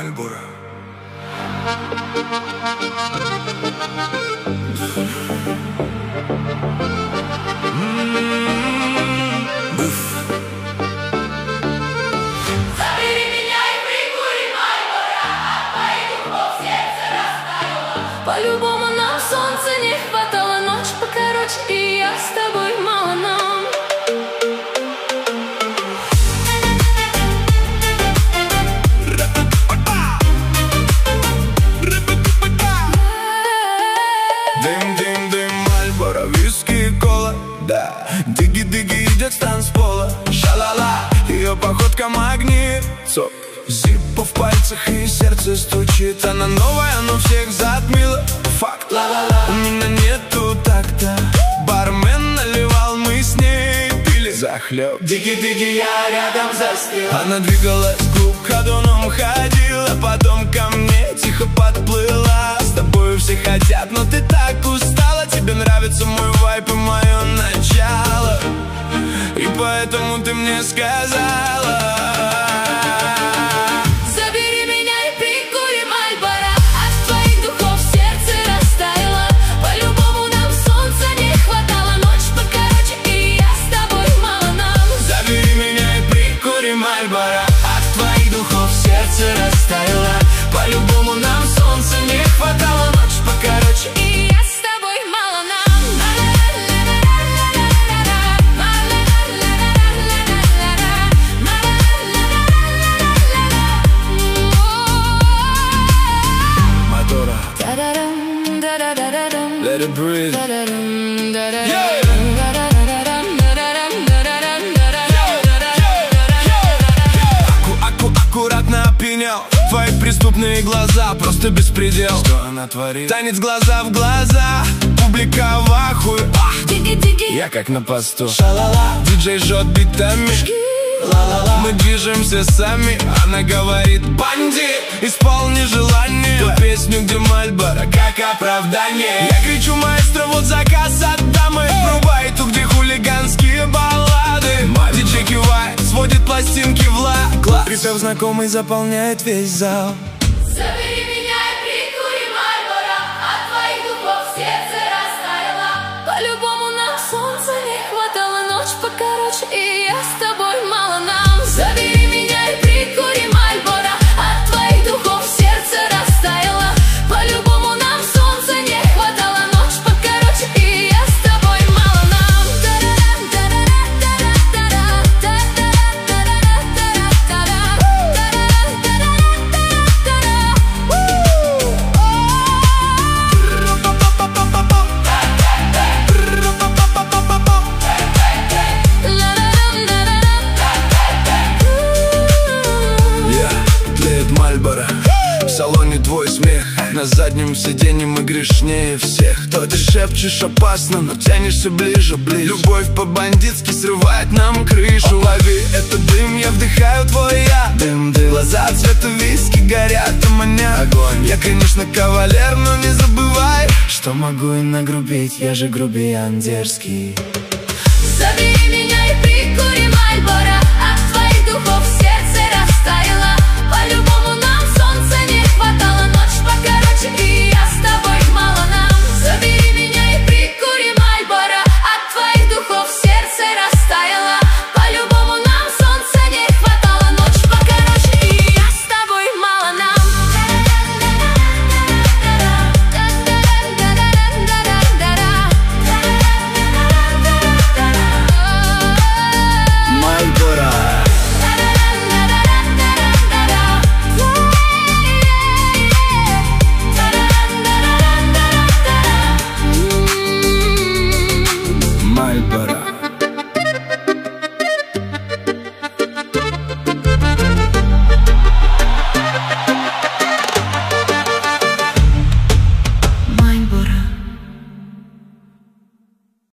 Мальборо. Забери меня и прикури Мальборо, от твоих духов сердце растаяло. По-любому нам солнца не хватало, ночь покороче, и я с тобой мало нам. Дым-дым-дым, Мальборо, виски и кола, да. Диги-диги идет с танцпола, ша-ла-ла, ее походка магнит. Цоп, зиппо в пальцах и сердце стучит. Она новая, но всех затмила. Факт, ла-ла-ла, у меня нету такта. Бармен наливал, мы с ней пили захлеб. Диги-диги, я рядом застыл. Она двигалась, клуб ходуном ходила, потом ко мне тихо подплыла. С тобою все хотят, но ты так устала. Тебе нравится мой вайб и мое начало, и поэтому ты мне сказала: забери меня и прикури Мальборо, от твоих духов сердце растаяло. По-любому нам солнца не хватало, ночь покороче, и я с тобой мало нам. забери меня и прикури Мальборо, от твоих духов сердце растаяло. По-любому нам солнца не хватало, ночь покороче, и я с тобой мало нам. мотора. Let it breathe. Аккуратно опьянял твои преступные глаза, просто беспредел. Что она творит? Танец глаза в глаза, публика в ахуе. Я как на посту, ша-ла-ла, диджей жжет битами, ла-ла-ла. Мы движемся сами, она говорит: банди, исполни желание. Ту песню, где Мальборо как оправдание. Я кричу: маэстро, вот заказ от дамы. Врубай ту, где хулиганские баллады. Диджей кивает, сводит пластинки в лак. Припев знакомый заполняет весь зал. Забери меня и прикури Мальборо, от твоих духов сердце растаяло. По-любому нам солнца не хватало, ночь покороче, и я с тобой мало нам. Забери меня и прикури Мальборо, от твоих духов сердце растаяло. По-любому нам солнца не хватало, ночь покороче, и я с тобой мало нам. Мальборо, в салоне твой смех, на заднем сиденье мы грешнее всех. То ты шепчешь опасно, но тянешься ближе, ближе. Любовь по-бандитски срывает нам крышу. Лови этот дым, я вдыхаю твой я. Дым-дым, глаза цвета виски горят, а маня огонь. Я, конечно, кавалер, но не забывай, что могу и нагрубить, я же грубиян дерзкий.